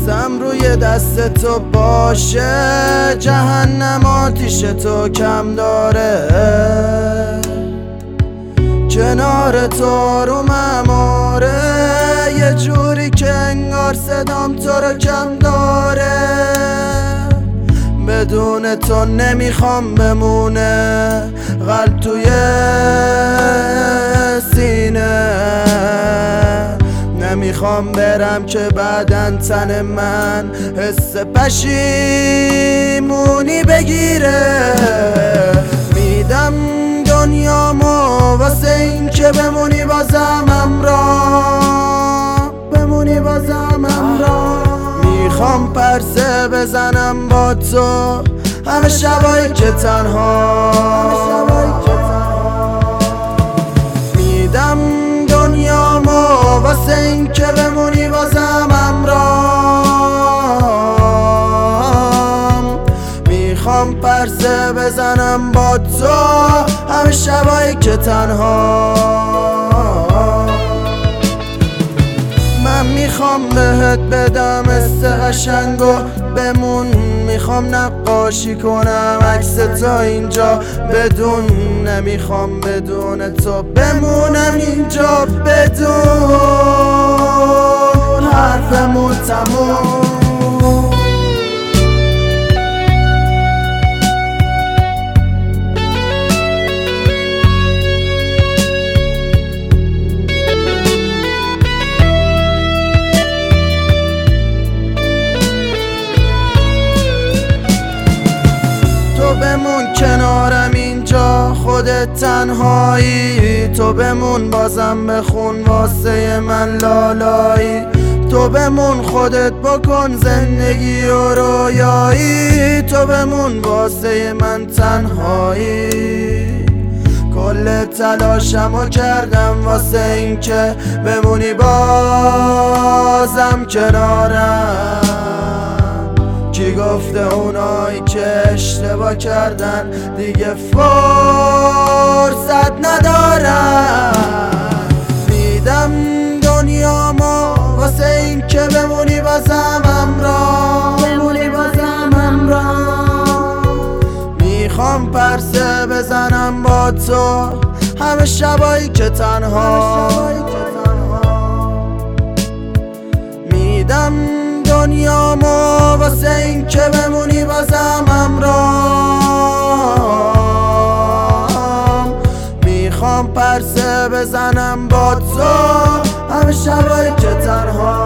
دستم روی دست تو باشه، جهنم آتیش تو کم داره. کنار تو آرومم آره، یه جوری که انگار صدام تو رو کم داره. بدون تو نمیخوام بمونه قلب توی سینه. نمیخوام برم که بعدن تن من حس پشیمونی بگیره. میدم دنیامو واسه این که بمونی بازم همراه، بمونی بازم همراه. میخوام پرسه بزنم با تو همه شبایی که تنها. میدم دنیامو واسه این که بمونی بازم همراهم. میخوام پرسه بزنم با تو همه شبایی که تنها. من میخوام بهت بدم حس قشنگو بمون. میخوام نقاشی کنم عکس تو اینجا بدون. نمیخوام بدون تو بمونم اینجا بدون حرفمون تموم. بمون کنارم اینجا خودت تنهایی. تو بمون بازم بخون واسه من لالایی. تو بمون خودت بکن زندگی و رویایی. تو بمون واسه من تنهایی. کل تلاشمو کردم واسه این که بمونی بازم کنارم. کی گفته اونایی که اشتباه کردن دیگه فرصت ندارن. میدم دنیامو واسه این که بمونی بازم همراه، بمونی بازم همراه. میخوام پرسه بزنم با تو همه شبایی که تنها. میدم دنیامو واسه این که بمونی بازم همراهم. میخوام پرسه بزنم با تو همه شبایی که تنها.